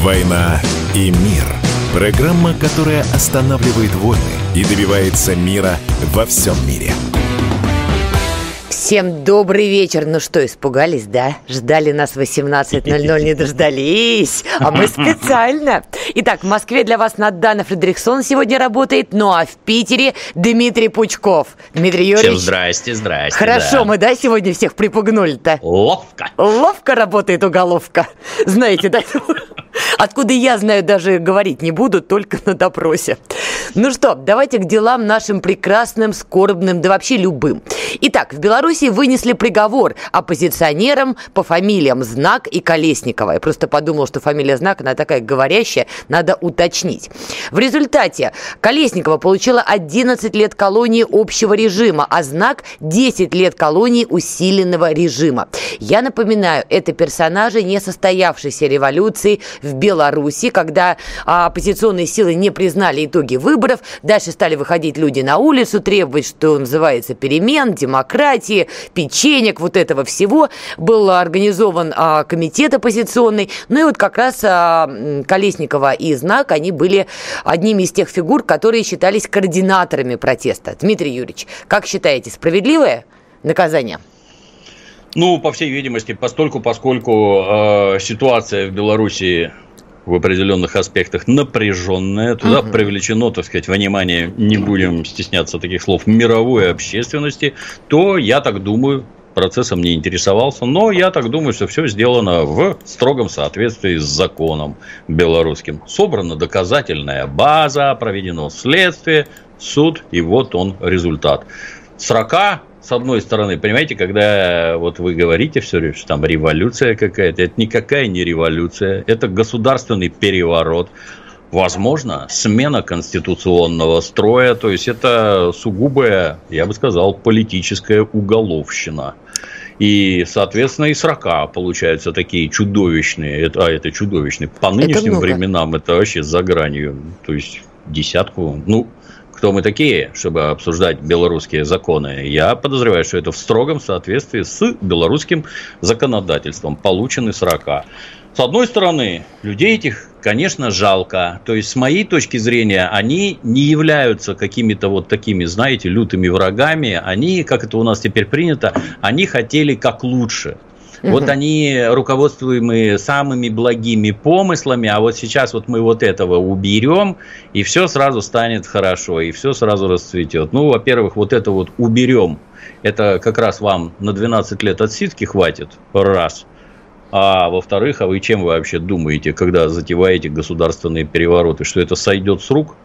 «Война и мир». Программа, которая останавливает войны и добивается мира во всем мире. Всем добрый вечер. Ну что, испугались, да? Ждали нас в 18:00, не дождались. А мы специально. Итак, в Москве для вас Надана Фредериксон сегодня работает, ну а в Питере Дмитрий Пучков. Дмитрий Юрьевич. Всем здрасте. Хорошо, да. Мы, да, сегодня всех припугнули-то? Ловко работает уголовка. Знаете, да? Откуда я знаю, даже говорить не буду, только на допросе. Ну что, давайте к делам нашим прекрасным, скорбным, да вообще любым. Итак, в Беларуси вынесли приговор оппозиционерам по фамилиям Знак и Колесникова. Я просто подумала, что фамилия Знак, она такая говорящая, надо уточнить. В результате Колесникова получила 11 лет колонии общего режима, а Знак 10 лет колонии усиленного режима. Я напоминаю, это персонажи несостоявшейся революции в Беларуси, когда оппозиционные силы не признали итоги выборов, дальше стали выходить люди на улицу, требовать, что называется, перемен, демократии, печенек, вот этого всего. Был организован комитет оппозиционный. Ну и вот как раз Колесникова и Знак, они были одними из тех фигур, которые считались координаторами протеста. Дмитрий Юрьевич, как считаете, справедливое наказание? Ну, по всей видимости, поскольку ситуация в Беларуси в определенных аспектах напряженная, туда привлечено, так сказать, внимание, не будем стесняться таких слов, мировой общественности, то, я так думаю, процессом не интересовался, но я так думаю, что все сделано в строгом соответствии с законом белорусским. Собрана доказательная база, проведено следствие, суд, и вот он результат. Срока, с одной стороны, понимаете, когда вот вы говорите все время, что там революция какая-то, это никакая не революция, это государственный переворот, возможно, смена конституционного строя, то есть это сугубая, я бы сказал, политическая уголовщина. И, соответственно, и срока получаются такие чудовищные, это чудовищные, по нынешним временам это вообще за гранью, то есть десятку, кто мы такие, чтобы обсуждать белорусские законы? Я подозреваю, что это в строгом соответствии с белорусским законодательством. Получены срока. С одной стороны, людей этих, конечно, жалко. То есть, с моей точки зрения, они не являются какими-то вот такими, знаете, лютыми врагами. Они, как это у нас теперь принято, они хотели как лучше. Вот они руководствуемые самыми благими помыслами, а вот сейчас вот мы вот этого уберем, и все сразу станет хорошо, и все сразу расцветет. Ну, во-первых, вот это вот уберем, это как раз вам на 12 лет отсидки хватит, раз. А во-вторых, а вы чем вообще думаете, когда затеваете государственные перевороты, что это сойдет с рук?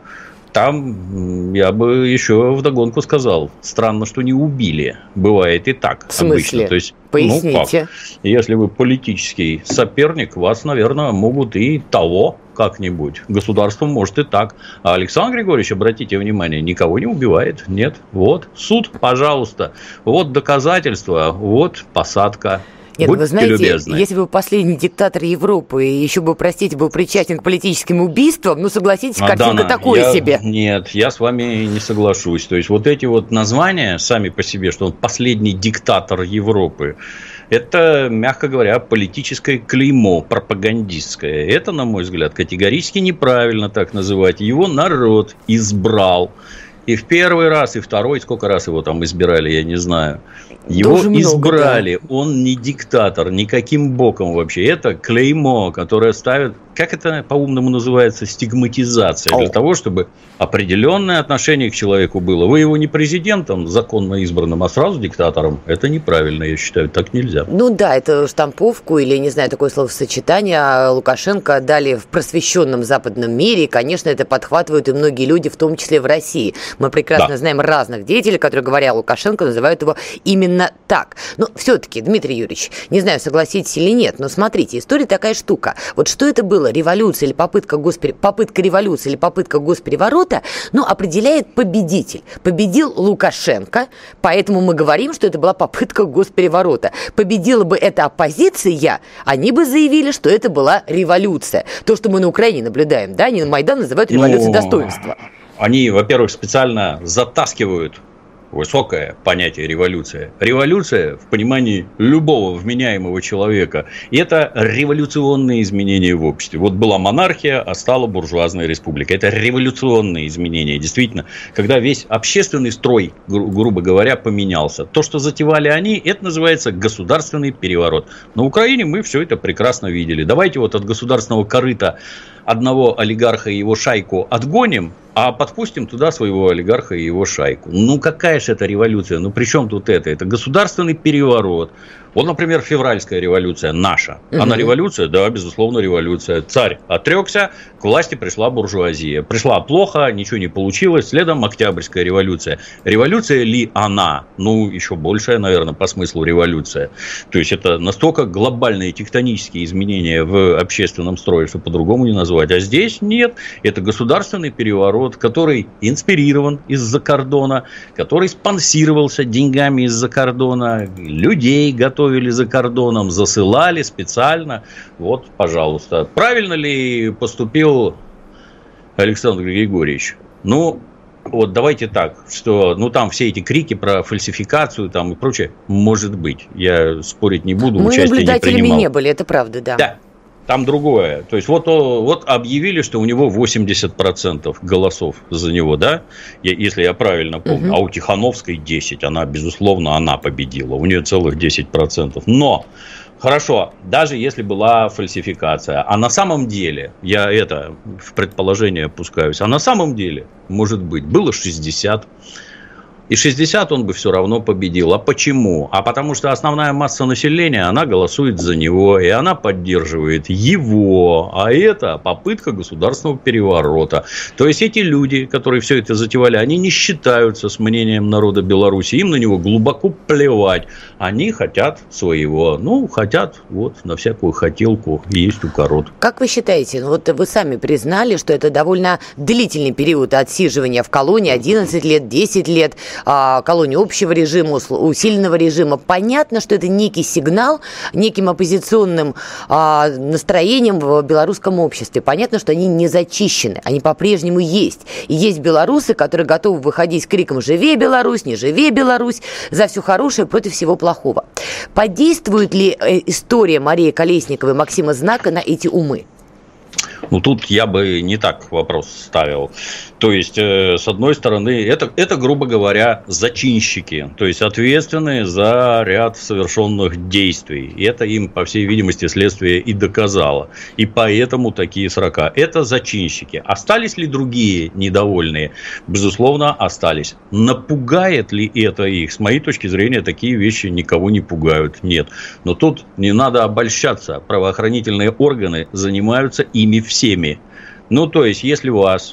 Там я бы еще вдогонку сказал, странно, что не убили. Бывает и так. В смысле? Обычно. То есть, поясните. Если вы политический соперник, вас, наверное, могут и того как-нибудь. Государство может и так. А Александр Григорьевич, обратите внимание, никого не убивает. Нет. Вот суд, пожалуйста. Вот доказательства, вот посадка. Нет, будьте вы знаете, любезны. Если бы последний диктатор Европы еще бы, простите, был причастен к политическим убийствам, ну, согласитесь, картинка такое себе. Нет, я с вами не соглашусь. То есть, вот эти вот названия сами по себе, что он последний диктатор Европы, это, мягко говоря, политическое клеймо, пропагандистское. Это, на мой взгляд, категорически неправильно так называть. Его народ избрал. И в первый раз, и второй, сколько раз его там избирали, я не знаю. Его избрали, да. Он не диктатор, никаким боком вообще. Это клеймо, которое ставит, как это по-умному называется, стигматизация. Для того, чтобы определенное отношение к человеку было. Вы его не президентом законно избранным, а сразу диктатором. Это неправильно, я считаю, так нельзя. Ну да, это штамповку или, не знаю, такое словосочетание Лукашенко дали в просвещенном западном мире. И, конечно, это подхватывают и многие люди, в том числе в России. Мы прекрасно знаем разных деятелей, которые, говоря о Лукашенко, называют его именно так. Но все-таки, Дмитрий Юрьевич, не знаю, согласитесь или нет, но смотрите, история такая штука. Вот что это было, революция или попытка революции или попытка госпереворота, определяет победитель. Победил Лукашенко, поэтому мы говорим, что это была попытка госпереворота. Победила бы эта оппозиция, они бы заявили, что это была революция. То, что мы на Украине наблюдаем, да, они на Майдан называют революцией достоинства. Они, во-первых, специально затаскивают высокое понятие революция. Революция в понимании любого вменяемого человека – это революционные изменения в обществе. Вот была монархия, а стала буржуазная республика. Это революционные изменения. Действительно, когда весь общественный строй, грубо говоря, поменялся. То, что затевали они, это называется государственный переворот. На Украине мы все это прекрасно видели. Давайте вот от государственного корыта одного олигарха и его шайку отгоним, а подпустим туда своего олигарха и его шайку. Ну, какая же это революция? Ну, при чем тут это? Это государственный переворот. Вот, например, февральская революция наша. Она революция? Да, безусловно, революция. Царь отрекся, к власти пришла буржуазия. Пришла плохо, ничего не получилось. Следом Октябрьская революция. Революция ли она? Ну, еще большая, наверное, по смыслу революция. То есть, это настолько глобальные тектонические изменения в общественном строе, что по-другому не назвать. А здесь нет. Это государственный переворот, который инспирирован из-за кордона, который спонсировался деньгами из-за кордона, людей готовили за кордоном, засылали специально. Вот, пожалуйста. Правильно ли поступил Александр Григорьевич? Ну, вот давайте так, что, ну, там все эти крики про фальсификацию там и прочее, может быть, я спорить не буду, мы участия не принимал. наблюдателями не были, это правда, да. Да. Там другое. То есть, вот объявили, что у него 80% голосов за него, да? Если я правильно помню. А у Тихановской 10%. Она, безусловно, она победила. У нее целых 10%. Но, хорошо, даже если была фальсификация, а на самом деле, я это в предположение опускаюсь, а на самом деле, может быть, было 60%. И 60 он бы все равно победил. А почему? А потому что основная масса населения, она голосует за него, и она поддерживает его. А это попытка государственного переворота. То есть, эти люди, которые все это затевали, они не считаются с мнением народа Беларуси. Им на него глубоко плевать. Они хотят своего. Ну, хотят вот на всякую хотелку есть укорот. Как вы считаете, вот вы сами признали, что это довольно длительный период отсиживания в колонии, 11 лет, 10 лет, колонии общего режима, усиленного режима. Понятно, что это некий сигнал неким оппозиционным настроением в белорусском обществе. Понятно, что они не зачищены, они по-прежнему есть. И есть белорусы, которые готовы выходить с криком «Живи, Беларусь! Не живи, Беларусь!» за все хорошее против всего плохого. Подействует ли история Марии Колесниковой и Максима Знака на эти умы? Ну, тут я бы не так вопрос ставил. То есть, с одной стороны, это, грубо говоря, зачинщики, то есть, ответственные за ряд совершенных действий. И это им, по всей видимости, следствие и доказало. И поэтому такие срока. Это зачинщики. Остались ли другие недовольные? Безусловно, остались. Напугает ли это их? С моей точки зрения, такие вещи никого не пугают. Нет. Но тут не надо обольщаться. Правоохранительные органы занимаются ими всеми. Ну, то есть, если у вас,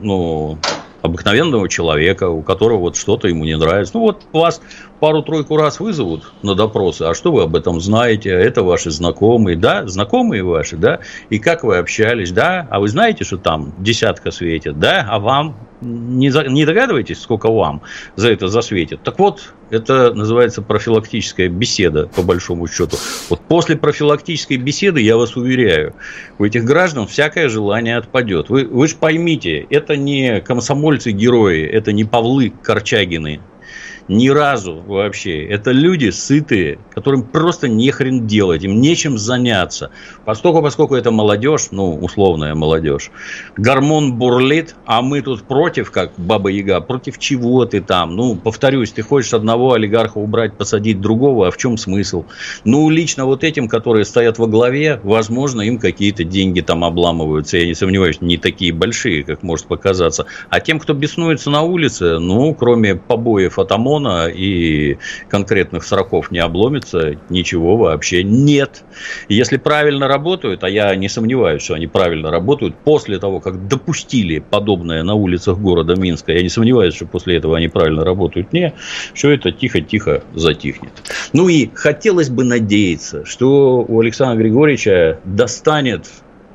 обыкновенного человека, у которого вот что-то ему не нравится, вас пару-тройку раз вызовут на допросы, а что вы об этом знаете, это ваши знакомые, да, знакомые ваши, да, и как вы общались, да, а вы знаете, что там десятка светит, да, а вам не догадываетесь, сколько вам за это засветит? Так вот, это называется профилактическая беседа, по большому счету. Вот после профилактической беседы, я вас уверяю, у этих граждан всякое желание отпадет. Вы же поймите, это не комсомольцы-герои, это не Павлы Корчагины. Ни разу вообще. Это люди сытые, которым просто нехрен делать, им нечем заняться. Поскольку это молодежь, условная молодежь, гормон бурлит, а мы тут против, как Баба Яга, против чего ты там? Повторюсь, ты хочешь одного олигарха убрать, посадить другого, а в чем смысл? Лично вот этим, которые стоят во главе, возможно, им какие-то деньги там обламываются, я не сомневаюсь, не такие большие, как может показаться. А тем, кто беснуется на улице, кроме побоев от ОМОНа и конкретных сроков не обломится, ничего вообще нет. Если правильно работают, а я не сомневаюсь, что они правильно работают, после того, как допустили подобное на улицах города Минска, я не сомневаюсь, что после этого они правильно работают, все это тихо-тихо затихнет. И хотелось бы надеяться, что у Александра Григорьевича достанет,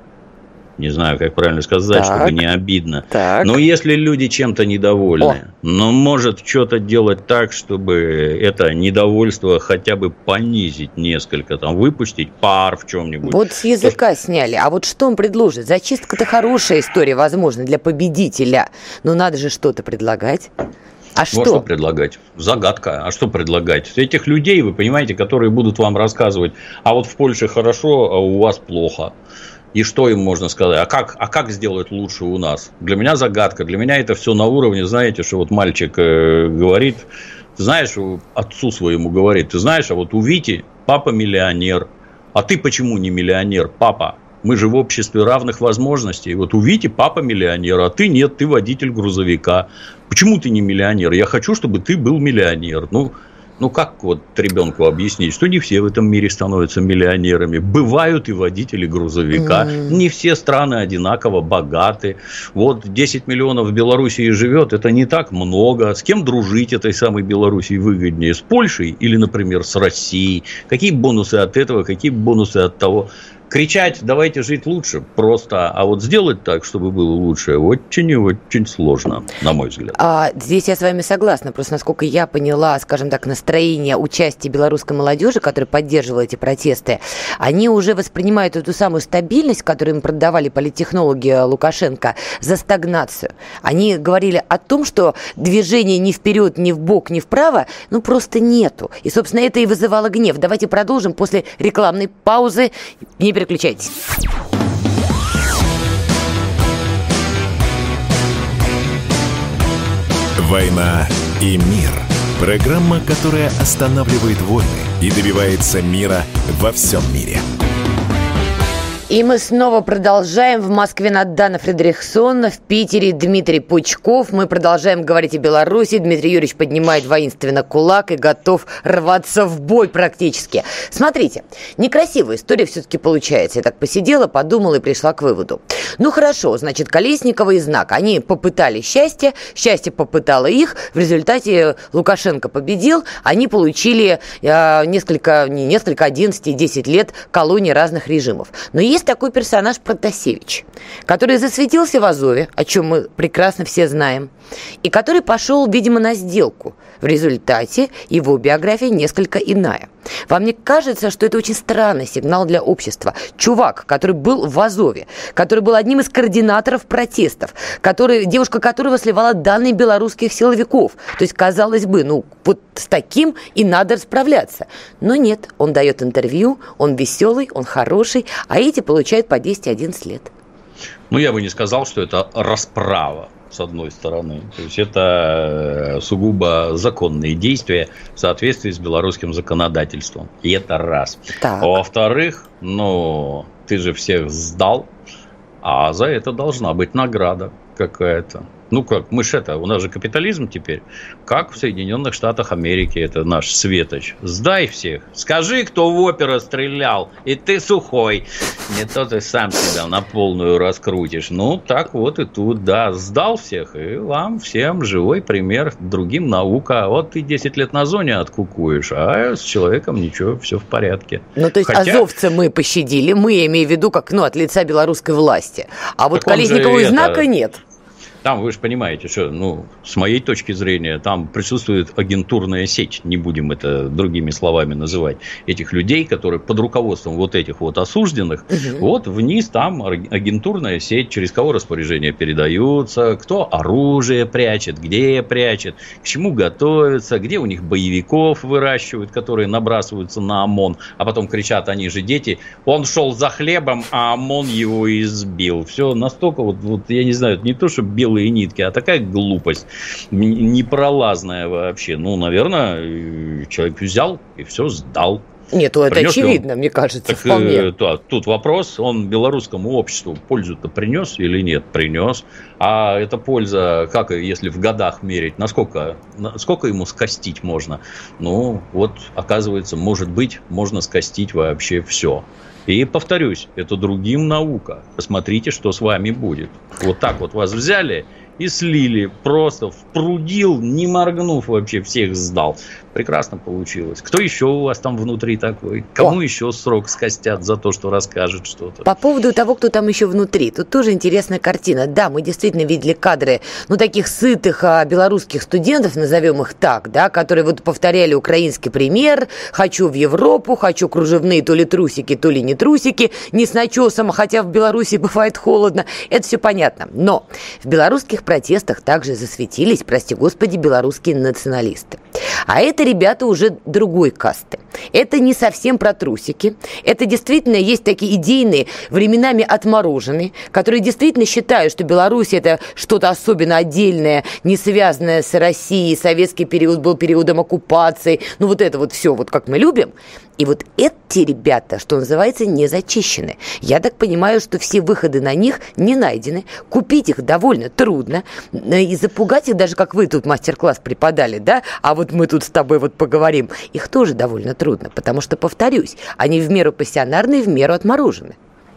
не знаю, как правильно сказать, чтобы не обидно. Но если люди чем-то недовольны, может что-то делать так, чтобы это недовольство хотя бы понизить несколько, выпустить пар в чем-нибудь. Вот с языка сняли. А вот что он предложит? Зачистка-то хорошая история, возможно, для победителя. Но надо же что-то предлагать. А что? Ну, а что предлагать? Загадка. А что предлагать? Этих людей, вы понимаете, которые будут вам рассказывать, а вот в Польше хорошо, а у вас плохо. И что им можно сказать? А как сделать лучше у нас? Для меня загадка. Для меня это все на уровне, знаете, что вот мальчик говорит, ты знаешь, отцу своему говорит, ты знаешь, а вот у Вити папа миллионер. А ты почему не миллионер, папа? Мы же в обществе равных возможностей. Вот у Вити папа миллионер, а ты нет, ты водитель грузовика. Почему ты не миллионер? Я хочу, чтобы ты был миллионер. Ну, как вот ребенку объяснить, что не все в этом мире становятся миллионерами. Бывают и водители грузовика. Не все страны одинаково богаты. Вот 10 миллионов в Белоруссии живет, это не так много. С кем дружить этой самой Белоруссии выгоднее? С Польшей или, например, с Россией? Какие бонусы от этого, какие бонусы от того? Кричать «давайте жить лучше» просто, а вот сделать так, чтобы было лучше, очень и очень сложно, на мой взгляд. Здесь я с вами согласна. Просто, насколько я поняла, скажем так, настроение участия белорусской молодежи, которая поддерживала эти протесты, они уже воспринимают эту самую стабильность, которую им продавали политтехнологи Лукашенко, за стагнацию. Они говорили о том, что движения ни вперед, ни вбок, ни вправо, просто нету. И, собственно, это и вызывало гнев. Давайте продолжим после рекламной паузы. Не переключайтесь. «Война и мир». Программа, которая останавливает войны и добивается мира во всем мире. И мы снова продолжаем. В Москве Надана Фридрихсон, в Питере Дмитрий Пучков. Мы продолжаем говорить о Беларуси. Дмитрий Юрьевич поднимает воинственно кулак и готов рваться в бой практически. Смотрите, некрасивая история все-таки получается. Я так посидела, подумала и пришла к выводу. Хорошо, значит, Колесникова и Знак. Они попытали счастье попытало их. В результате Лукашенко победил. Они получили 11 и 10 лет колонии разных режимов. Но есть такой персонаж Протасевич, который засветился в Азове, о чем мы прекрасно все знаем, и который пошел, видимо, на сделку. В результате его биография несколько иная. Вам не кажется, что это очень странный сигнал для общества? Чувак, который был в Азове, который был одним из координаторов протестов, девушка которого сливала данные белорусских силовиков. То есть, казалось бы, вот с таким и надо справляться. Но нет, он дает интервью, он веселый, он хороший, а эти получают по 10-11 лет. Я бы не сказал, что это расправа. С одной стороны. То есть, это сугубо законные действия в соответствии с белорусским законодательством. И это раз. Так. Во-вторых, ты же всех сдал, а за это должна быть награда какая-то. У нас же капитализм теперь, как в Соединенных Штатах Америки, это наш светоч. Сдай всех, скажи, кто в оперу стрелял, и ты сухой. Не то ты сам себя на полную раскрутишь. Так вот и тут, да, сдал всех, и вам всем живой пример, другим наука. Вот ты 10 лет на зоне откукуешь, а с человеком ничего, все в порядке. То есть, азовца мы пощадили, мы, имею в виду, как, от лица белорусской власти. А вот Колесникова и Знака нет. Там, вы же понимаете, что, с моей точки зрения, там присутствует агентурная сеть, не будем это другими словами называть, этих людей, которые под руководством вот этих вот осужденных, вот вниз там агентурная сеть, через кого распоряжения передаются, кто оружие прячет, где прячет, к чему готовится, где у них боевиков выращивают, которые набрасываются на ОМОН, а потом кричат, они же дети, он шел за хлебом, а ОМОН его избил. Все настолько, я не знаю, не то, что белые нитки, а такая глупость непролазная вообще. Наверное, человек взял и все сдал. Нет, это очевидно, мне кажется, вполне. Тут вопрос, он белорусскому обществу пользу-то принес или нет? Принес. А эта польза, как если в годах мерить, сколько ему скостить можно? Оказывается, может быть, можно скостить вообще все. И повторюсь, это другим наука. Посмотрите, что с вами будет. Вот так вот вас взяли и слили, просто впрудил, не моргнув вообще, всех сдал. Прекрасно получилось. Кто еще у вас там внутри такой? Кому еще срок скостят за то, что расскажет что-то? По поводу того, кто там еще внутри, тут тоже интересная картина. Да, мы действительно видели кадры, таких сытых белорусских студентов, назовем их так, да, которые вот повторяли украинский пример: хочу в Европу, хочу кружевные то ли трусики, то ли не трусики, не с начесом, хотя в Беларуси бывает холодно. Это все понятно. Но в белорусских протестах также засветились, прости господи, белорусские националисты. А это ребята уже другой касты. Это не совсем про трусики. Это действительно есть такие идейные, временами отмороженные, которые действительно считают, что Беларусь — это что-то особенно отдельное, не связанное с Россией. Советский период был периодом оккупации. Вот это вот все, вот как мы любим. И вот эти ребята, что называется, не зачищены. Я так понимаю, что все выходы на них не найдены. Купить их довольно трудно. И запугать их, даже как вы тут мастер-класс преподали, да, а вот мы тут с тобой вот поговорим, их тоже довольно трудно. Потому что, повторюсь, они в меру пассионарны и в меру отморожены.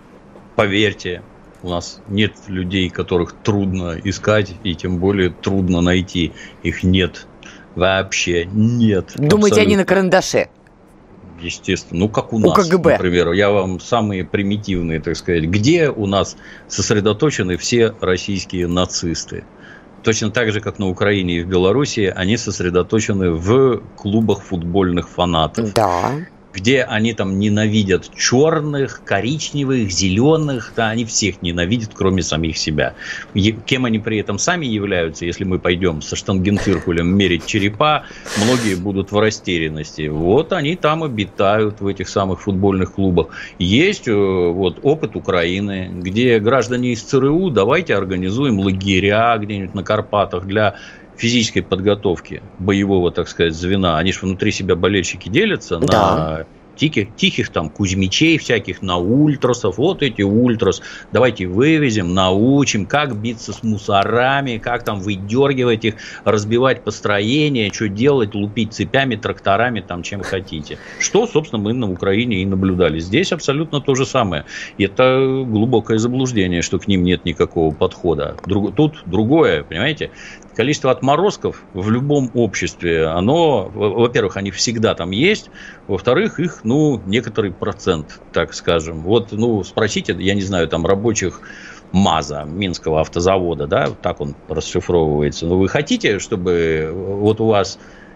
Поверьте, у нас нет людей, которых трудно искать, и тем более трудно найти. Их нет. Вообще нет. Думаете, абсолютно. Они на карандаше? Естественно. Как у нас, КГБ. Например. Я вам самые примитивные, так сказать. Где у нас сосредоточены все российские нацисты? Точно так же, как на Украине и в Белоруссии, они сосредоточены в клубах футбольных фанатов. Да. Где они там ненавидят черных, коричневых, зеленых, да, они всех ненавидят, кроме самих себя. Кем они при этом сами являются, если мы пойдем со штангенциркулем мерить черепа, многие будут в растерянности. Вот они там обитают, в этих самых футбольных клубах. Есть опыт Украины, где граждане из ЦРУ: давайте организуем лагеря где-нибудь на Карпатах для физической подготовки боевого, так сказать, звена. Они же внутри себя, болельщики, делятся на тихих там кузьмичей всяких, на ультрасов. Вот эти ультрас. Давайте вывезем, научим, как биться с мусорами, как там выдергивать их, разбивать построение, что делать, лупить цепями, тракторами, там, чем хотите. Что, собственно, мы на Украине и наблюдали. Здесь абсолютно то же самое. И это глубокое заблуждение, что к ним нет никакого подхода. Тут другое, понимаете? Количество отморозков в любом обществе, оно, во-первых, они всегда там есть, во-вторых, их, некоторый процент, так скажем. Спросите, я не знаю, там рабочих МАЗа, Минского автозавода, да, так он расшифровывается. Вы хотите, чтобы у вас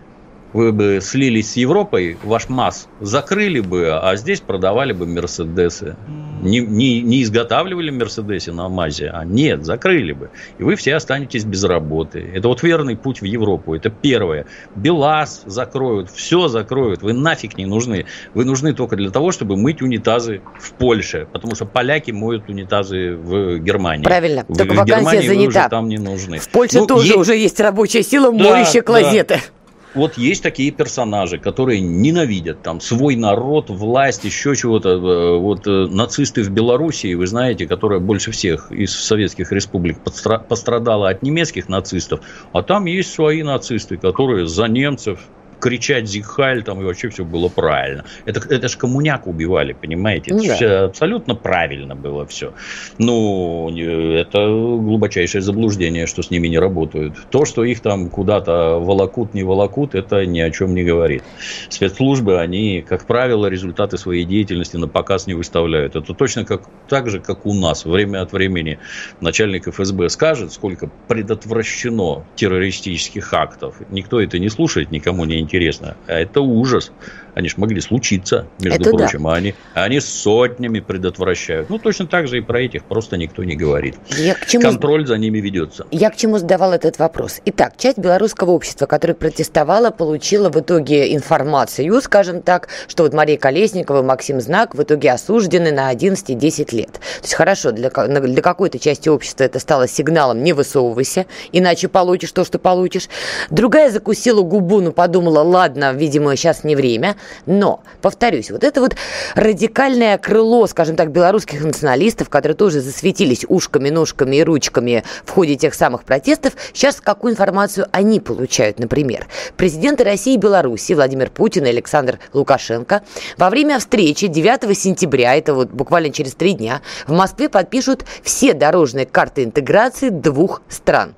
вы бы слились с Европой, ваш МАЗ закрыли бы, а здесь продавали бы Мерседесы. Не изготавливали Мерседесы на МАЗе, а нет, закрыли бы. И вы все останетесь без работы. Это верный путь в Европу. Это первое. БелАЗ закроют, все закроют. Вы нафиг не нужны. Вы нужны только для того, чтобы мыть унитазы в Польше. Потому что поляки моют унитазы в Германии. Правильно, только вакансия занята. Вы уже там не нужны. В Польше тоже уже есть рабочая сила, моющая клозеты. Есть такие персонажи, которые ненавидят там свой народ, власть, еще чего-то. Нацисты в Белоруссии, вы знаете, которая больше всех из советских республик пострадала от немецких нацистов. А там есть свои нацисты, которые за немцев кричать «Зиг-Хайль», там, и вообще все было правильно. Это ж коммуняк убивали, понимаете? Это все абсолютно правильно было все. Это глубочайшее заблуждение, что с ними не работают. То, что их там куда-то волокут, не волокут, это ни о чем не говорит. Спецслужбы, они, как правило, результаты своей деятельности на показ не выставляют. Это точно так же, как у нас. Время от времени начальник ФСБ скажет, сколько предотвращено террористических актов. Никто это не слушает, никому не интересно. А это ужас. Они же могли случиться, между прочим. Да. А они сотнями предотвращают. Точно так же и про этих просто никто не говорит. Контроль за ними ведется. Я к чему задавал этот вопрос? Итак, часть белорусского общества, которая протестовала, получила в итоге информацию, скажем так, что Мария Колесникова и Максим Знак в итоге осуждены на 11 и 10 лет. То есть, хорошо, для какой-то части общества это стало сигналом: не высовывайся, иначе получишь то, что получишь. Другая закусила губу, подумала: ладно, видимо, сейчас не время. Но, повторюсь, это радикальное крыло, скажем так, белорусских националистов, которые тоже засветились ушками, ножками и ручками в ходе тех самых протестов, сейчас какую информацию они получают, например. Президенты России и Беларуси Владимир Путин и Александр Лукашенко во время встречи 9 сентября, это буквально через 3 дня, в Москве подпишут все дорожные карты интеграции двух стран.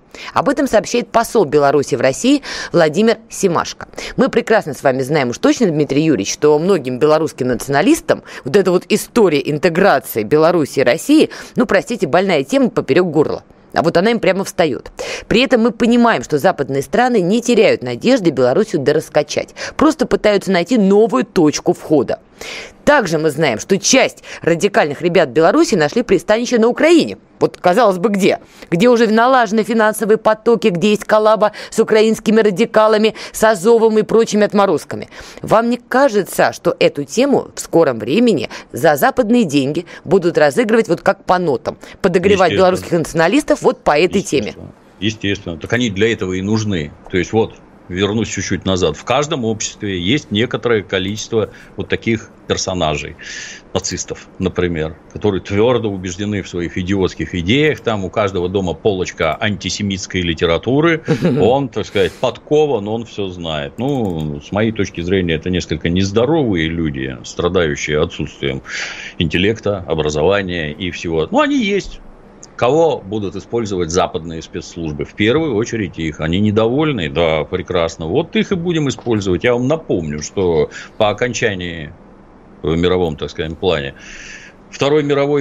Об этом сообщает посол Беларуси в России Владимир Семашко. Мы прекрасно с вами знаем уж точно, Дмитрий Юрьевич, что многим белорусским националистам вот эта вот история интеграции Беларуси и России, простите, больная тема поперек горла. А вот она им прямо встает. При этом мы понимаем, что западные страны не теряют надежды Белоруссию дораскачать. Просто пытаются найти новую точку входа. Также мы знаем, что часть радикальных ребят Беларуси нашли пристанище на Украине. Вот, казалось бы, где? Где уже налажены финансовые потоки, где есть коллаба с украинскими радикалами, с Азовом и прочими отморозками. Вам не кажется, что эту тему в скором времени за западные деньги будут разыгрывать вот как по нотам? Подогревать белорусских националистов вот по этой теме? Естественно. Так они для этого и нужны. То есть вот, вернусь чуть-чуть назад. В каждом обществе есть некоторое количество вот таких персонажей, нацистов, например, которые твердо убеждены в своих идиотских идеях. Там у каждого дома полочка антисемитской литературы. Он, так сказать, подкован, он все знает. С моей точки зрения, это несколько нездоровые люди, страдающие отсутствием интеллекта, образования и всего. Они есть. Кого будут использовать западные спецслужбы? В первую очередь их. Они недовольны? Да, прекрасно. Вот их и будем использовать. Я вам напомню, что по окончании в мировом, так скажем, плане Второй мировой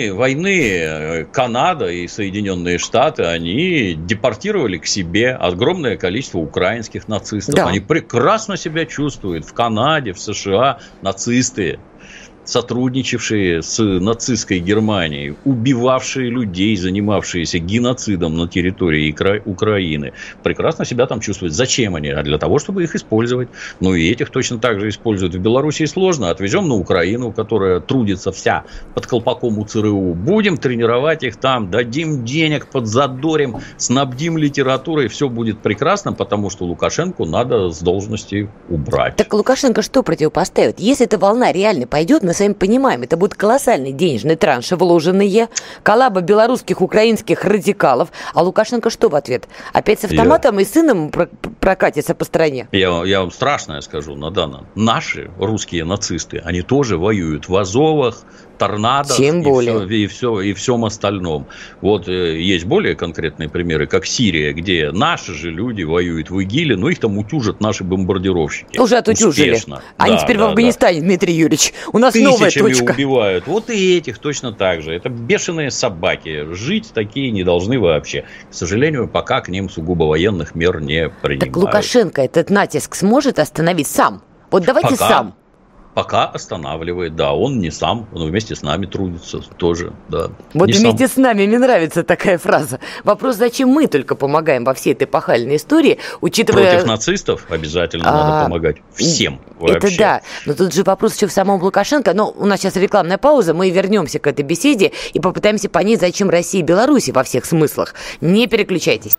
войны Канада и Соединенные Штаты, они депортировали к себе огромное количество украинских нацистов. Да. Они прекрасно себя чувствуют в Канаде, в США, нацисты, сотрудничавшие с нацистской Германией, убивавшие людей, занимавшиеся геноцидом на территории Украины, прекрасно себя там чувствуют. Зачем они? А для того, чтобы их использовать. И этих точно так же используют. В Белоруссии сложно. Отвезем на Украину, которая трудится вся под колпаком у ЦРУ. Будем тренировать их там, дадим денег, подзадорим, снабдим литературой. Все будет прекрасно, потому что Лукашенко надо с должности убрать. Так Лукашенко что противопоставит? Если эта волна реально пойдет, мы сами понимаем, это будут колоссальные денежные транши, вложенные, коллаба белорусских, украинских радикалов. А Лукашенко что в ответ? Опять с автоматом и сыном прокатится по стране? Я вам страшное скажу, Надана. Наши русские нацисты, они тоже воюют в Азовах, торнадах и всем остальном. Вот есть более конкретные примеры, как Сирия, где наши же люди воюют в ИГИЛе, но их там утюжат наши бомбардировщики. Уже отутюжили. Успешно. Они теперь в Афганистане, Дмитрий Юрьевич. У нас новая точка. Тысячами убивают. Вот и этих точно так же. Это бешеные собаки. Жить такие не должны вообще. К сожалению, пока к ним сугубо военных мер не принимают. Так Лукашенко этот натиск сможет остановить сам? Вот давайте сам. Пока останавливает, да, он не сам, он вместе с нами трудится тоже, да. Вот вместе с нами, мне нравится такая фраза. Вопрос, зачем мы только помогаем во всей этой эпохальной истории, учитывая... Против нацистов обязательно надо помогать всем вообще. Это да, но тут же вопрос еще в самом Лукашенко, но у нас сейчас рекламная пауза, мы вернемся к этой беседе и попытаемся понять, зачем России и Беларуси во всех смыслах. Не переключайтесь.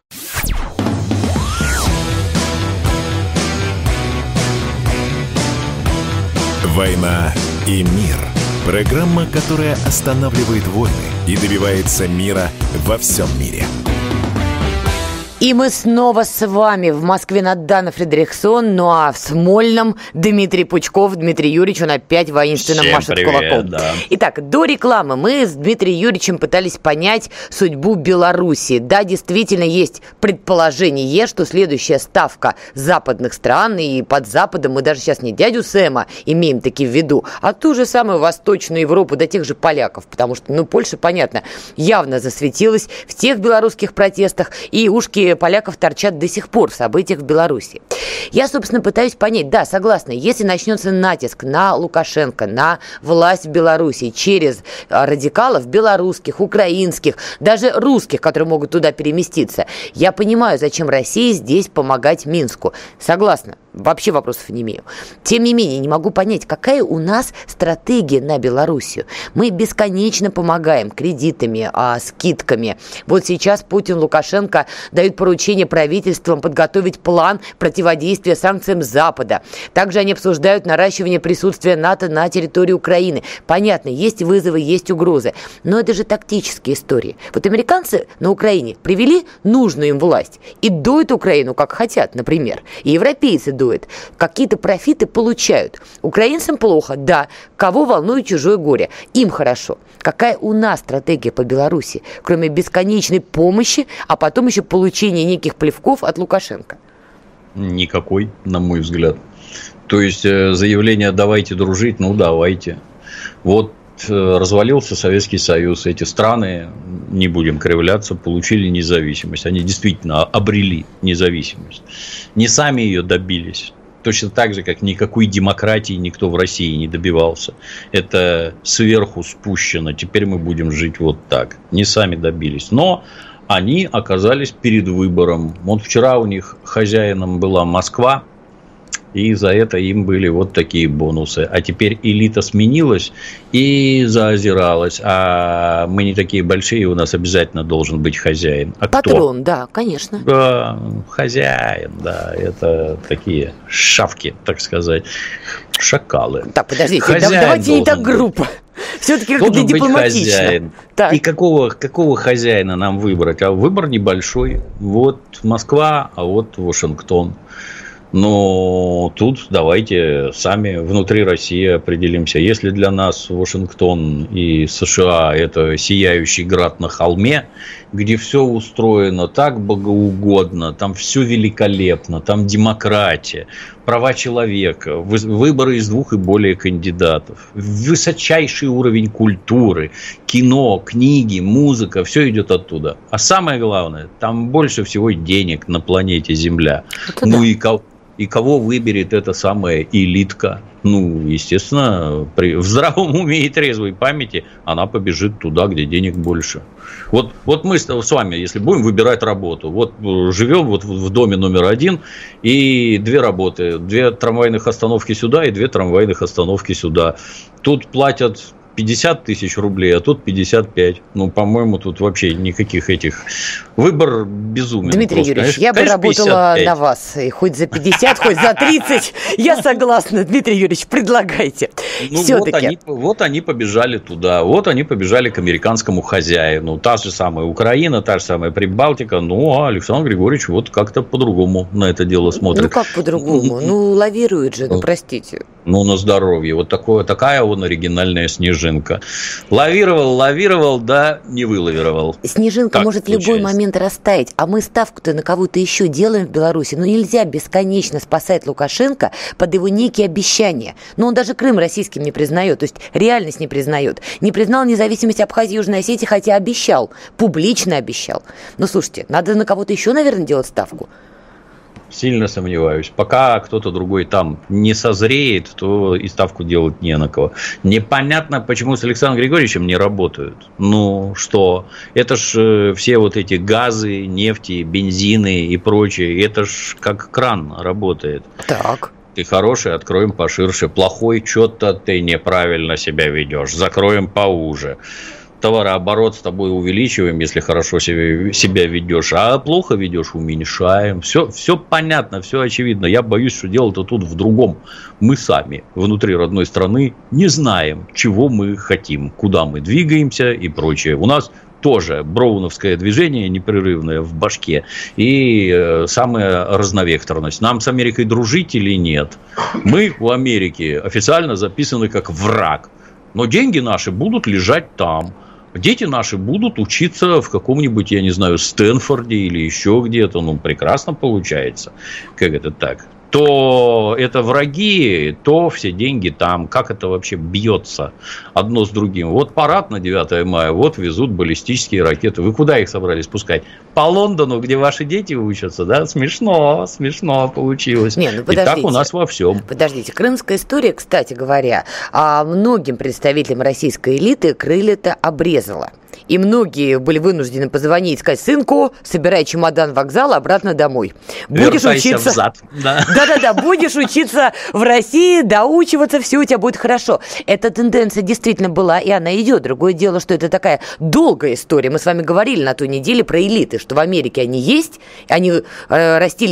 «Война и мир». Программа, которая останавливает войны и добивается мира во всем мире. И мы снова с вами. В Москве Надана Фридрихсон, а в Смольном Дмитрий Пучков. Дмитрий Юрьевич, он опять воинственно машет кулаком. Да. Итак, до рекламы мы с Дмитрием Юрьевичем пытались понять судьбу Беларуси. Да, действительно есть предположение, что следующая ставка западных стран, и под Западом мы даже сейчас не дядю Сэма имеем таки в виду, а ту же самую Восточную Европу, до тех же поляков. Потому что, Польша, понятно, явно засветилась в тех белорусских протестах, и ушки поляков торчат до сих пор в событиях в Беларуси. Я, собственно, пытаюсь понять, да, согласна, если начнется натиск на Лукашенко, на власть в Беларуси через радикалов белорусских, украинских, даже русских, которые могут туда переместиться, я понимаю, зачем России здесь помогать Минску. Согласна, вообще вопросов не имею. Тем не менее, не могу понять, какая у нас стратегия на Белоруссию. Мы бесконечно помогаем кредитами, скидками. Вот сейчас Путин, Лукашенко дают поручение правительствам подготовить план противодействия санкциям Запада. Также они обсуждают наращивание присутствия НАТО на территории Украины. Понятно, есть вызовы, есть угрозы. Но это же тактические истории. Вот американцы на Украине привели нужную им власть и дуют Украину, как хотят, например. И европейцы дуют. стоит. Какие-то профиты получают. Украинцам плохо, да. Кого волнует чужое горе? Им хорошо. Какая у нас стратегия по Беларуси, кроме бесконечной помощи, а потом еще получения неких плевков от Лукашенко? Никакой, на мой взгляд. То есть заявление «давайте дружить», ну давайте. Вот развалился Советский Союз, эти страны, не будем кривляться, получили независимость. Они действительно обрели независимость. Не сами ее добились. Точно так же, как никакой демократии никто в России не добивался. Это сверху спущено. Теперь мы будем жить вот так. Не сами добились. Но они оказались перед выбором. Вот вчера у них хозяином была Москва. И за это им были вот такие бонусы. А теперь элита сменилась и заозиралась. А мы не такие большие, у нас обязательно должен быть хозяин. А патрон, кто? Да, конечно. Да, хозяин, да. Это такие шавки, так сказать. Шакалы. Так, подождите, давайте не так грубо. Все-таки как-то дипломатично. Хозяин. И какого хозяина нам выбрать? А выбор небольшой. Вот Москва, а вот Вашингтон. Но тут давайте сами внутри России определимся. Если для нас Вашингтон и США – это сияющий град на холме, где все устроено так богоугодно, там все великолепно, там демократия, права человека, выборы из 2 и более кандидатов, высочайший уровень культуры, кино, книги, музыка, все идет оттуда. А самое главное, там больше всего денег на планете Земля. Ну и кого выберет эта самая элитка? Ну, естественно, в здравом уме и трезвой памяти она побежит туда, где денег больше. Вот мы с вами, если будем выбирать работу, вот живем вот в доме номер 1, и 2 работы, 2 трамвайных остановки сюда и 2 трамвайных остановки сюда. Тут платят 50 тысяч рублей, а тут 55. Ну, по-моему, тут вообще никаких этих... Выбор безумен. Дмитрий Юрьевич, я бы работала 55. На вас. И хоть за 50, хоть за 30. Я согласна. Дмитрий Юрьевич, предлагайте. Ну, вот они побежали туда. Вот они побежали к американскому хозяину. Та же самая Украина, та же самая Прибалтика. Ну, а Александр Григорьевич вот как-то по-другому на это дело смотрит. Ну, как по-другому? Ну, лавирует же, ну, простите. Ну, на здоровье. Вот такая он оригинальная снежинка. Лавировал, да не вылавировал. Снежинка может в любой момент растаять, а мы ставку-то на кого-то еще делаем в Беларуси. Ну, нельзя бесконечно спасать Лукашенко под его некие обещания. Но он даже Крым российским не признает, то есть реальность не признает. Не признал независимость Абхазии и Южной Осетии, хотя обещал, публично обещал. Ну, слушайте, надо на кого-то еще, наверное, делать ставку. Сильно сомневаюсь. Пока кто-то другой там не созреет, то и ставку делать не на кого. Непонятно, почему с Александром Григорьевичем не работают. Ну, что? Это ж все вот эти газы, нефти, бензины и прочее. Это ж как кран работает. Так. Ты хороший, откроем поширше. Плохой, что-то ты неправильно себя ведешь. Закроем поуже. Товарооборот с тобой увеличиваем, если хорошо себя ведешь, а плохо ведешь, уменьшаем. Все понятно, все очевидно. Я боюсь, что дело-то тут в другом. Мы сами внутри родной страны не знаем, чего мы хотим, куда мы двигаемся и прочее. У нас тоже броуновское движение непрерывное в башке и самая разновекторность. Нам с Америкой дружить или нет? Мы у Америки официально записаны как враг. Но деньги наши будут лежать там. Дети наши будут учиться в каком-нибудь, я не знаю, Стэнфорде или еще где-то. Ну, прекрасно получается. Как это так? То это враги, то все деньги там. Как это вообще бьется одно с другим? Вот парад на 9 мая, вот везут баллистические ракеты. Вы куда их собрались пускать? По Лондону, где ваши дети учатся, да? Смешно получилось. Не, ну, подождите. И так у нас во всем. Подождите, крымская история, кстати говоря, многим представителям российской элиты крылья-то обрезала. И многие были вынуждены позвонить и сказать: сынку, собирай чемодан в вокзал, обратно домой. Будешь учиться... взад. Да-да-да, будешь учиться в России, доучиваться, все у тебя будет хорошо. Эта тенденция действительно была, и она идет. Другое дело, что это такая долгая история. Мы с вами говорили на той неделе про элиты, что в Америке они есть, они растились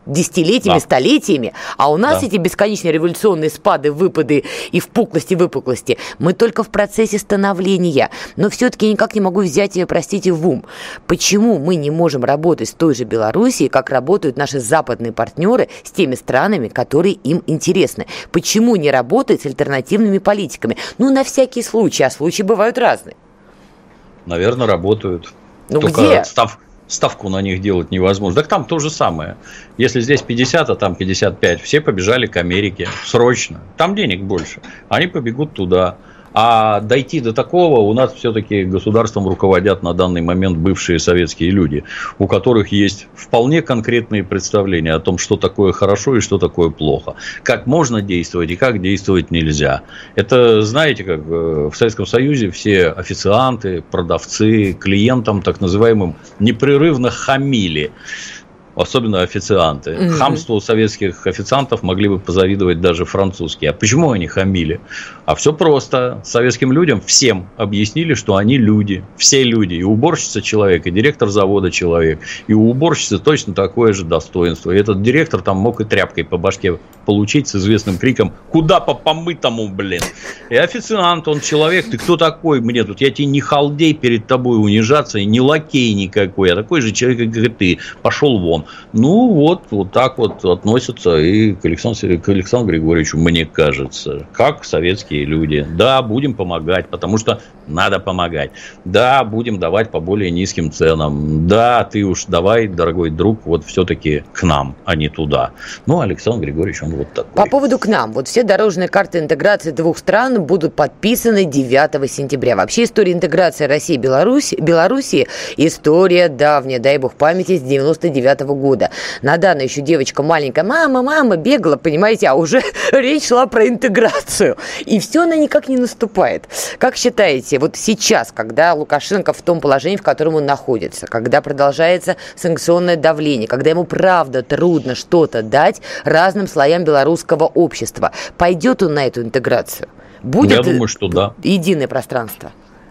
десятилетиями, столетиями, а у нас эти бесконечные революционные спады, выпады и впуклости-выпуклости, мы только в процессе становления. Но все-таки я никак не могу взять ее, простите, в ум. Почему мы не можем работать с той же Белоруссией, как работают наши западные партнеры с теми странами, которые им интересны? Почему не работать с альтернативными политиками? Ну, на всякий случай, а случаи бывают разные. Наверное, работают. Ну, только где? Ставку на них делать невозможно. Так там то же самое. Если здесь 50, а там 55, все побежали к Америке срочно. Там денег больше. Они побегут туда. А дойти до такого у нас все-таки государством руководят на данный момент бывшие советские люди, у которых есть вполне конкретные представления о том, что такое хорошо и что такое плохо. Как можно действовать и как действовать нельзя. Это, знаете, как в Советском Союзе все официанты, продавцы, клиентам так называемым непрерывно хамили. Особенно официанты. Хамству советских официантов могли бы позавидовать даже французские. А почему они хамили? А все просто. Советским людям всем объяснили, что они люди. Все люди. И уборщица человек, и директор завода человек. И у уборщицы точно такое же достоинство. И этот директор там мог и тряпкой по башке получить с известным криком: «Куда по помытому, блин?» И официант, он человек. Ты кто такой мне тут? Я тебе не халдей перед тобой унижаться, и не лакей никакой. Я такой же человек, как и ты. Пошел вон. Ну, вот так вот относятся и к Александру Григорьевичу, мне кажется, как советские люди. Да, будем помогать, потому что надо помогать. Да, будем давать по более низким ценам. Да, ты уж давай, дорогой друг, вот все-таки к нам, а не туда. Ну, Александр Григорьевич, он вот такой. По поводу к нам. Вот все дорожные карты интеграции двух стран будут подписаны 9 сентября. Вообще история интеграции России и Белоруссии история давняя, дай бог памяти, с 99-го года. Надана еще девочка маленькая, мама, бегала, понимаете, а уже речь шла про интеграцию. И все она никак не наступает. Как считаете, вот сейчас, когда Лукашенко в том положении, в котором он находится, когда продолжается санкционное давление, когда ему правда трудно что-то дать разным слоям белорусского общества, пойдет он на эту интеграцию? Будет, я думаю, что да. Единое пространство?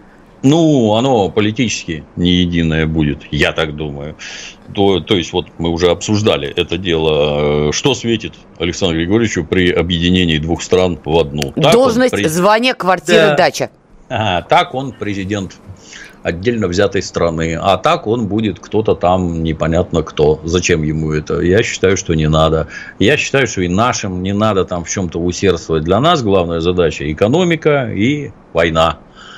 Ну, оно политически не единое будет, я так думаю. То есть, вот мы уже обсуждали это дело. Что светит Александру Григорьевичу при объединении двух стран в одну? Должность, звание, квартира, дача. Так он президент отдельно взятой страны. А так он будет кто-то там непонятно кто. Зачем ему это? Я считаю, что не надо. Я считаю, что и нашим не надо там в чем-то усердствовать. Для нас главная задача – экономика и война.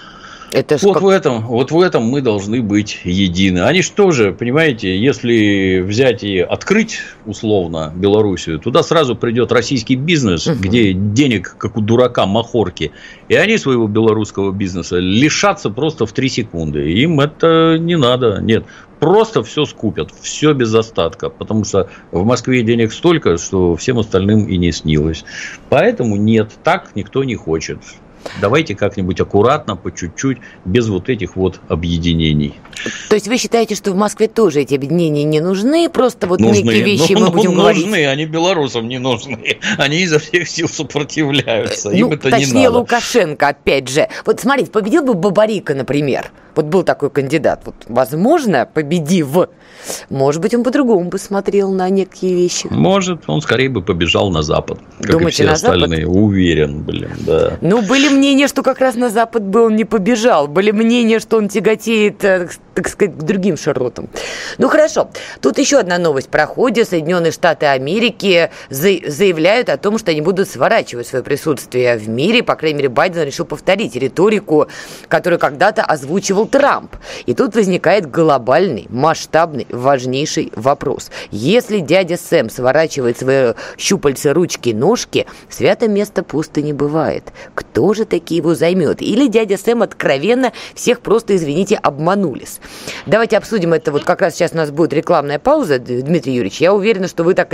Это вот в этом мы должны быть едины. Они же тоже, понимаете, если взять и открыть условно Белоруссию, туда сразу придет российский бизнес, где денег, как у дурака, махорки. И они своего белорусского бизнеса лишатся просто в 3 секунды. Им это не надо. Нет. Просто все скупят, все без остатка, потому что в Москве денег столько, что всем остальным и не снилось. Поэтому нет, так никто не хочет. Давайте как-нибудь аккуратно, по чуть-чуть, без вот этих вот объединений. То есть вы считаете, что в Москве тоже эти объединения не нужны? Просто вот некие вещи мы будем говорить? Нужны, они белорусам не нужны. Они изо всех сил сопротивляются. Им это не надо. Точнее, Лукашенко, опять же. Вот смотрите, победил бы Бабарико, например. Вот был такой кандидат. Вот, возможно, победив, может быть, он по-другому бы смотрел на некие вещи. Может, он скорее бы побежал на Запад. Как Думаете, и все остальные. Запад? Уверен, да. Ну, были мнения, что как раз на Запад бы он не побежал. Были мнения, что он тяготеет, так сказать, к другим широтам. Ну, хорошо. Тут еще одна новость проходит. Соединенные Штаты Америки заявляют о том, что они будут сворачивать свое присутствие в мире. По крайней мере, Байден решил повторить риторику, которую когда-то озвучивал Трамп. И тут возникает глобальный, масштабный, важнейший вопрос. Если дядя Сэм сворачивает свои щупальца, ручки, ножки, свято место пусто не бывает. Кто же таки его займет? Или дядя Сэм откровенно всех просто, извините, обманулись? Давайте обсудим это. Вот как раз сейчас у нас будет рекламная пауза, Дмитрий Юрьевич. Я уверена, что вы так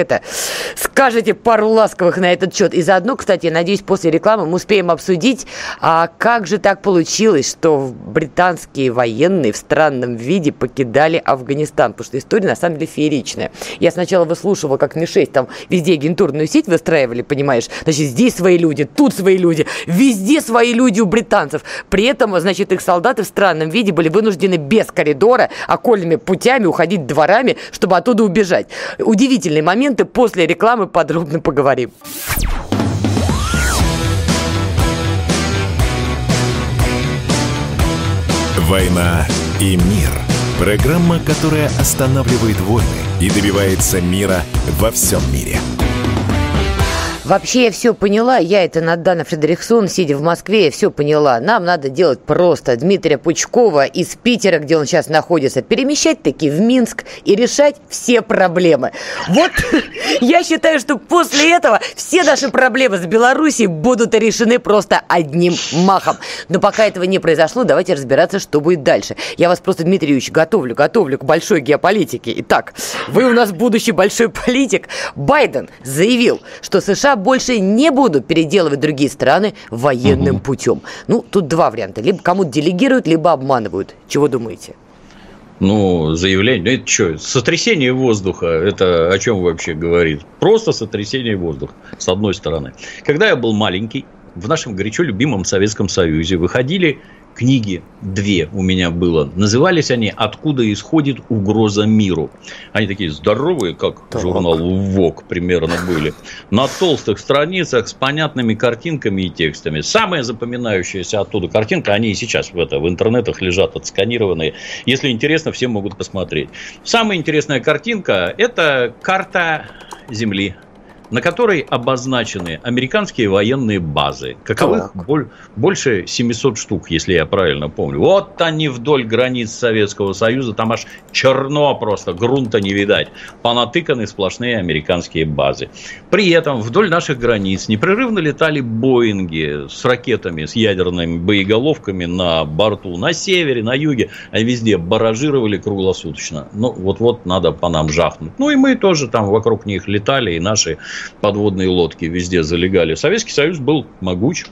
скажете пару ласковых на этот счет. И заодно, кстати, я надеюсь, после рекламы мы успеем обсудить, а как же так получилось, что британские военные в странном виде покидали Афганистан, потому что история на самом деле фееричная. Я сначала выслушивала, как Ми-6 там везде агентурную сеть выстраивали, понимаешь, значит, здесь свои люди, тут свои люди, везде свои люди у британцев. При этом, значит, их солдаты в странном виде были вынуждены без коридора, окольными путями, уходить дворами, чтобы оттуда убежать. Удивительные моменты. После рекламы подробно поговорим. «Война и мир». Программа, которая останавливает войны и добивается мира во всем мире. Вообще я все поняла, я это Надана Фредериксон, сидя в Москве, я все поняла. Нам надо делать просто Дмитрия Пучкова из Питера, где он сейчас находится, перемещать таки в Минск и решать все проблемы. Вот я считаю, что после этого все наши проблемы с Белоруссией будут решены просто одним махом. Но пока этого не произошло, давайте разбираться, что будет дальше. Я вас просто, Дмитрий Юрьевич, готовлю к большой геополитике. Итак, вы у нас будущий большой политик. Байден заявил, что США больше не будут переделывать другие страны военным путем. Ну, тут два варианта. Либо кому-то делегируют, либо обманывают. Чего думаете? Ну, заявление, это что, сотрясение воздуха, это о чем вообще говорит? Просто сотрясение воздуха, с одной стороны. Когда я был маленький, в нашем горячо любимом Советском Союзе выходили книги, две у меня было. Назывались они «Откуда исходит угроза миру». Они такие здоровые, как журнал «Вог» примерно были. На толстых страницах с понятными картинками и текстами. Самая запоминающаяся оттуда картинка, они и сейчас в интернетах лежат отсканированные. Если интересно, все могут посмотреть. Самая интересная картинка – это карта Земли, на которой обозначены американские военные базы. Каковых больше 700 штук, если я правильно помню. Вот они вдоль границ Советского Союза, там аж черно просто, грунта не видать. Понатыканы сплошные американские базы. При этом вдоль наших границ непрерывно летали Боинги с ракетами, с ядерными боеголовками на борту. На севере, на юге, они везде баражировали круглосуточно. Ну, вот-вот надо по нам жахнуть. Ну, и мы тоже там вокруг них летали, и наши подводные лодки везде залегали. Советский Союз был могуч,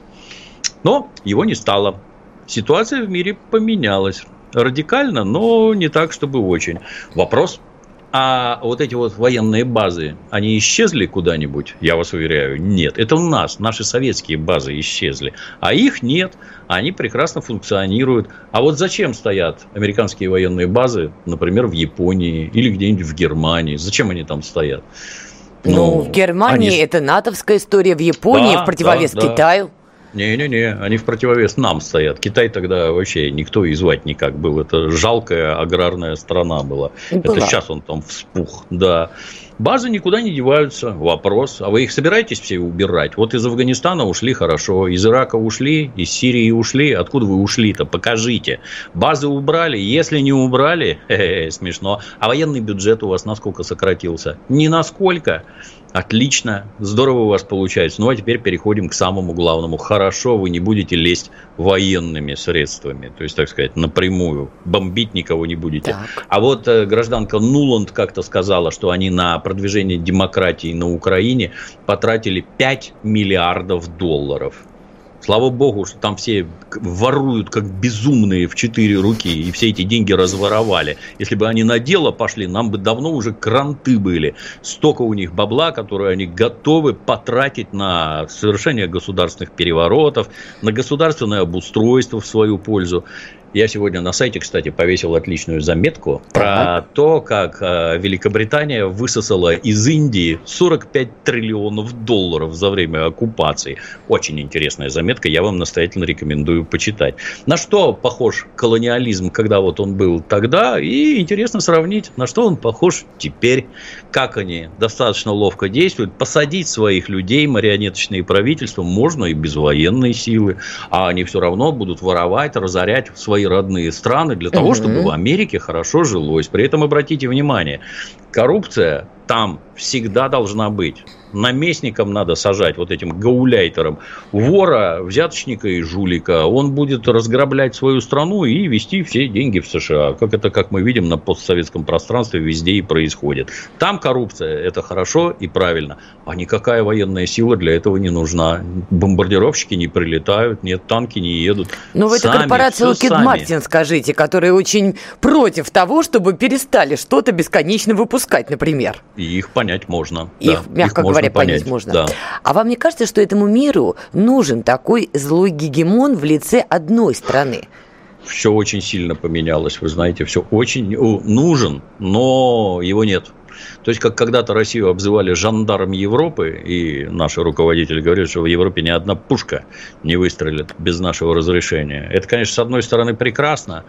но его не стало. Ситуация в мире поменялась. Радикально, но не так, чтобы очень. Вопрос, а вот эти вот военные базы, они исчезли куда-нибудь? Я вас уверяю, нет. Это у нас, наши советские базы исчезли. А их нет, они прекрасно функционируют. А вот зачем стоят американские военные базы, например, в Японии или где-нибудь в Германии? Зачем они там стоят? Ну, в Германии это натовская история, в Японии в противовес Китаю. Не-не-не, они в противовес нам стоят. Китай тогда вообще никто и звать никак был. Это жалкая аграрная страна была. Это сейчас он там вспух, да. Базы никуда не деваются. Вопрос, а вы их собираетесь все убирать? Вот из Афганистана ушли хорошо, из Ирака ушли, из Сирии ушли. Откуда вы ушли-то? Покажите. Базы убрали, если не убрали, смешно. А военный бюджет у вас насколько сократился? Ни насколько. Отлично, здорово у вас получается. Ну, а теперь переходим к самому главному. Хорошо, вы не будете лезть военными средствами, то есть, так сказать, напрямую. Бомбить никого не будете. Так. А вот гражданка Нуланд как-то сказала, что они на продвижение демократии на Украине потратили $5 миллиардов. Слава богу, что там все воруют как безумные в 4 руки, и все эти деньги разворовали. Если бы они на дело пошли, нам бы давно уже кранты были. Столько у них бабла, которое они готовы потратить на совершение государственных переворотов, на государственное обустройство в свою пользу. Я сегодня на сайте, кстати, повесил отличную заметку про то, как Великобритания высосала из Индии $45 триллионов за время оккупации. Очень интересная заметка, я вам настоятельно рекомендую почитать. На что похож колониализм, когда вот он был тогда, и интересно сравнить, на что он похож теперь, как они достаточно ловко действуют. Посадить своих людей, марионеточные правительства, можно и без военной силы, а они все равно будут воровать, разорять свои родные страны для того, чтобы в Америке хорошо жилось. При этом обратите внимание, коррупция там всегда должна быть. Наместником надо сажать, вот этим гауляйтером, вора, взяточника и жулика. Он будет разграблять свою страну и вести все деньги в США. Как мы видим на постсоветском пространстве везде и происходит. Там коррупция, это хорошо и правильно. А никакая военная сила для этого не нужна. Бомбардировщики не прилетают, нет, танки не едут. Ну, в этой корпорации Локхид Мартин, скажите, которые очень против того, чтобы перестали что-то бесконечно выпускать, например. И их понять можно. Их, мягко говоря, понять можно. Да. А вам не кажется, что этому миру нужен такой злой гегемон в лице одной страны? все очень сильно поменялось, вы знаете, все очень нужен, но его нет. То есть, как когда-то Россию обзывали жандарм Европы, и наши руководители говорят, что в Европе ни одна пушка не выстрелит без нашего разрешения. Это, конечно, с одной стороны прекрасно,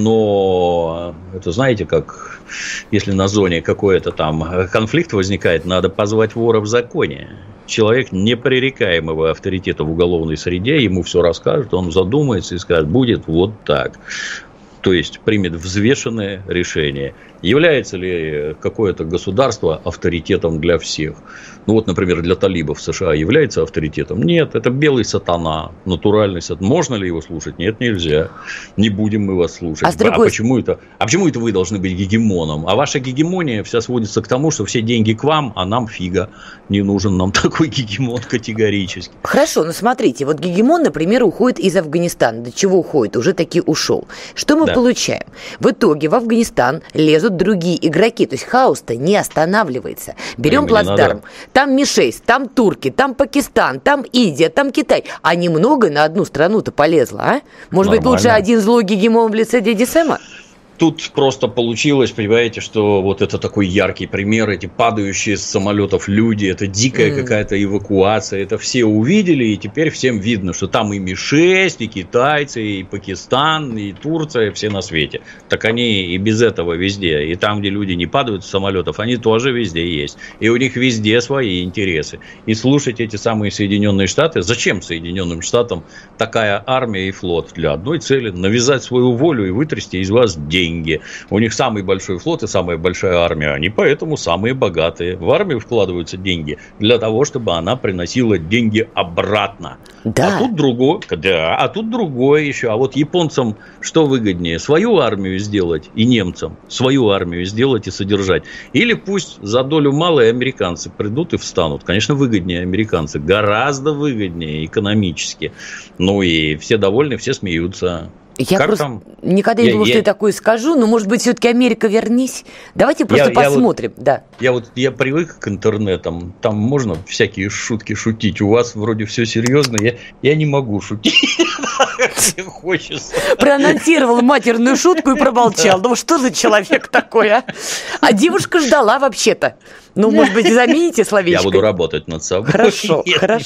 но это, знаете, как если на зоне какой-то там конфликт возникает, надо позвать вора в законе. Человек непререкаемого авторитета в уголовной среде, ему все расскажут, он задумается и скажет, будет вот так. То есть, примет взвешенное решение. Является ли какое-то государство авторитетом для всех? Ну, вот, например, для талибов в США является авторитетом? Нет, это белый сатана, натуральный сатана. Можно ли его слушать? Нет, нельзя. Не будем мы вас слушать. Почему это вы должны быть гегемоном? А ваша гегемония вся сводится к тому, что все деньги к вам, а нам фига. Не нужен нам такой гегемон категорически. Хорошо, ну смотрите, вот гегемон, например, уходит из Афганистана. До чего уходит? Уже таки ушел. Что мы получаем? В итоге в Афганистан лезут другие игроки. То есть хаос-то не останавливается. Берем плацдарм. Там Ми-6, там турки, там Пакистан, там Индия, там Китай. А немного на одну страну-то полезло, а? Может быть, лучше один злой гегемон в лице дяди Сэма? Тут просто получилось, понимаете, что вот это такой яркий пример, эти падающие с самолетов люди, это дикая какая-то эвакуация, это все увидели, и теперь всем видно, что там и Ми-6, и китайцы, и Пакистан, и Турция, все на свете. Так они и без этого везде, и там, где люди не падают с самолетов, они тоже везде есть, и у них везде свои интересы. И слушать эти самые Соединенные Штаты, зачем Соединенным Штатам такая армия и флот? Для одной цели, навязать свою волю и вытрясти из вас деньги. У них самый большой флот и самая большая армия. Они поэтому самые богатые. В армию вкладываются деньги для того, чтобы она приносила деньги обратно. Да. А тут другое еще. А вот японцам что выгоднее? Свою армию сделать и немцам свою армию сделать и содержать. Или пусть за долю малые американцы придут и встанут. Конечно, выгоднее американцы. Гораздо выгоднее экономически. Ну и все довольны, все смеются. Я просто никогда не думал, что я такое скажу, но, может быть, все-таки Америка, вернись. Давайте просто посмотрим. Я привык к интернетам, там можно всякие шутки шутить. У вас вроде все серьезно, я не могу шутить. Мне хочется. Проанонсировал матерную шутку и промолчал. Ну, что за человек такой, а? А девушка ждала вообще-то. Ну, может быть, замените словечко? Я буду работать над собой. Хорошо.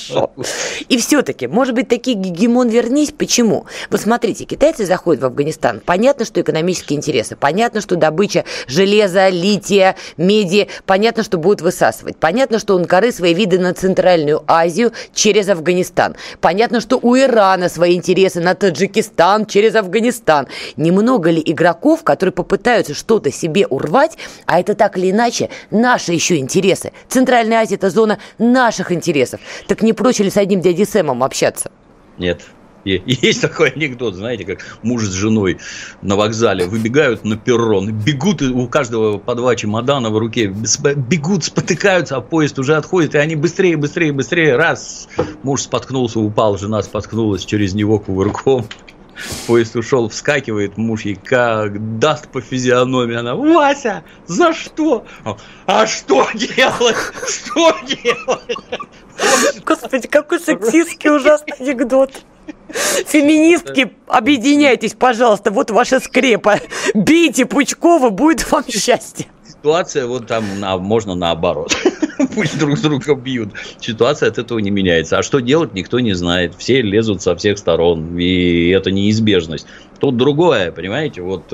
И все-таки, может быть, такие гегемон вернись. Почему? Вот смотрите, китайцы заходят в Афганистан. Понятно, что экономические интересы. Понятно, что добыча железа, лития, меди. Понятно, что будут высасывать. Понятно, что он коры свои виды на Центральную Азию через Афганистан. Понятно, что у Ирана свои интересы на Таджикистан через Афганистан. Немного ли игроков, которые попытаются что-то себе урвать, а это так или иначе наши еще интересы. Центральная Азия – это зона наших интересов. Так не проще ли с одним дядей Сэмом общаться? Нет. Есть такой анекдот, знаете, как муж с женой на вокзале выбегают на перрон, бегут, у каждого по 2 чемодана в руке, бегут, спотыкаются, а поезд уже отходит, и они быстрее, раз, муж споткнулся, упал, жена споткнулась через него кувырком. Поезд ушел, вскакивает, муж ей как даст по физиономии. Она: Вася, за что? А что делать? Господи, какой сексистский ужасный анекдот. Феминистки, объединяйтесь, пожалуйста, вот ваша скрепа. Бейте Пучкова, будет вам счастье. Ситуация вот там можно наоборот. Пусть друг с другом бьют. Ситуация от этого не меняется. А что делать, никто не знает. Все лезут со всех сторон. И это неизбежность. Тут другое, понимаете, вот...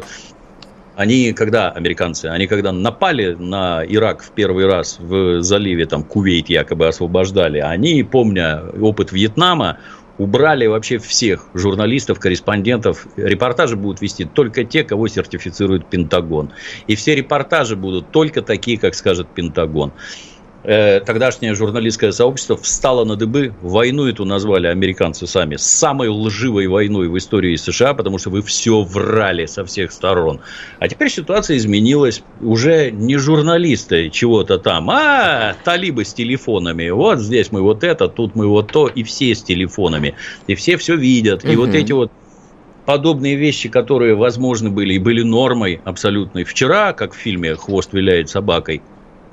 Американцы напали на Ирак в первый раз в заливе, там Кувейт якобы освобождали, они, помня опыт Вьетнама, убрали вообще всех журналистов, корреспондентов. Репортажи будут вести только те, кого сертифицирует Пентагон. И все репортажи будут только такие, как скажет Пентагон. Тогдашнее журналистское сообщество встало на дыбы. Войну эту назвали американцы сами самой лживой войной в истории США, потому что вы все врали со всех сторон. А теперь ситуация изменилась. Уже не журналисты чего-то там, а талибы с телефонами. Вот здесь мы вот это, тут мы вот то. И все с телефонами. И все видят. И вот эти вот подобные вещи, которые возможны были и были нормой абсолютной вчера, как в фильме «Хвост виляет собакой»,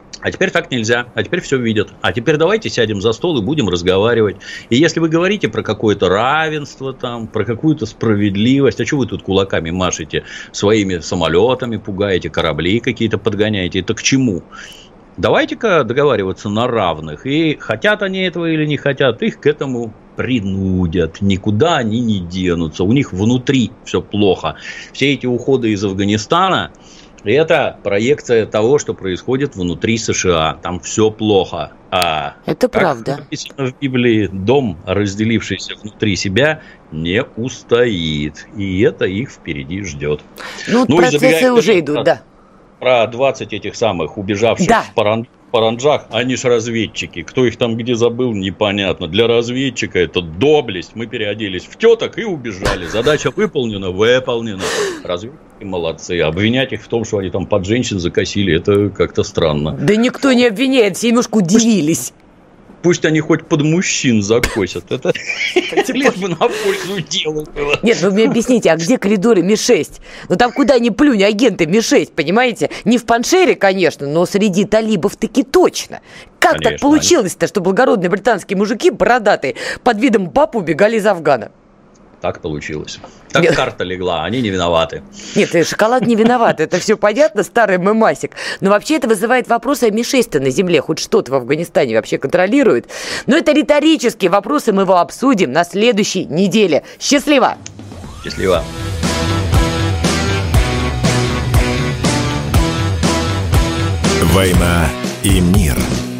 А теперь так нельзя, а теперь все видят. А теперь давайте сядем за стол и будем разговаривать. И если вы говорите про какое-то равенство, там, про какую-то справедливость, а что вы тут кулаками машете, своими самолетами пугаете, корабли какие-то подгоняете, это к чему? Давайте-ка договариваться на равных. И хотят они этого или не хотят, их к этому принудят. Никуда они не денутся. У них внутри все плохо. Все эти уходы из Афганистана – это проекция того, что происходит внутри США. Там все плохо. А это как правда. Написано в Библии, дом, разделившийся внутри себя, не устоит. И это их впереди ждет. Процессы уже идут, да. Про 20 этих самых убежавших в Паранджах, они ж разведчики. Кто их там где забыл, непонятно. Для разведчика это доблесть. Мы переоделись в теток и убежали. Задача выполнена. Разведчики молодцы. Обвинять их в том, что они там под женщин закосили, это как-то странно. Да никто не обвиняет, все немножко удивились. Пусть они хоть под мужчин закосят. Это лишь бы на пользу делу было. Нет, вы мне объясните, а где коридоры Ми-6? Там куда ни плюнь, агенты Ми-6, понимаете? Не в Паншере, конечно, но среди талибов таки точно. Как так получилось-то, что благородные британские мужики бородатые под видом баб убегали из Афгана? Так получилось. Так карта легла, они не виноваты. Нет, шоколад не виноват, это все понятно, старый мемасик. Но вообще это вызывает вопросы, а Ми-6-то на земле хоть что-то в Афганистане вообще контролирует? Но это риторические вопросы, мы его обсудим на следующей неделе. Счастливо! Счастливо! «Война и мир».